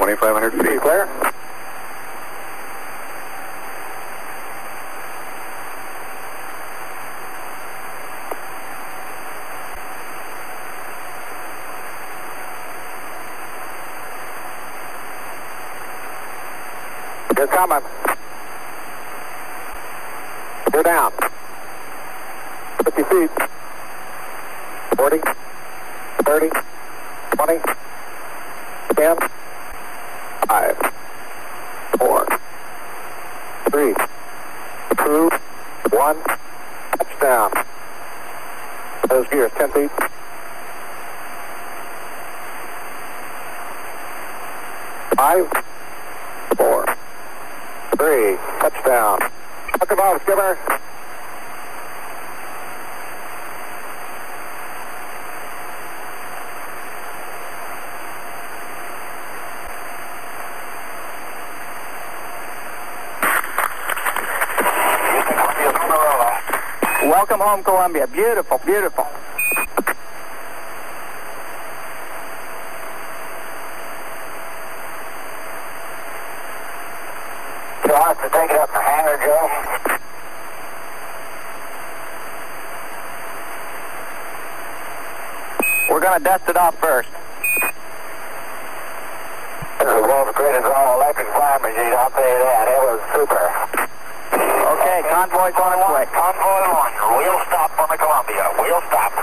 2,500 feet. Clear. You're coming. You're down. 50 feet. 40. 30. 20. 10. 5. 4. 3. 2. 1. Touchdown. Those gears 10 feet. 5. 4. 3. Touchdown. Look above, skipper. Welcome home, Columbia. Beautiful, beautiful. You'll have to take it up the hangar, Joe. We're going to dust it off first. This is the world's greatest all-electric flying machine, I'll tell you that. It was super. Okay, convoy's on its way. Convoy on. We'll stop on the Columbia. We'll stop.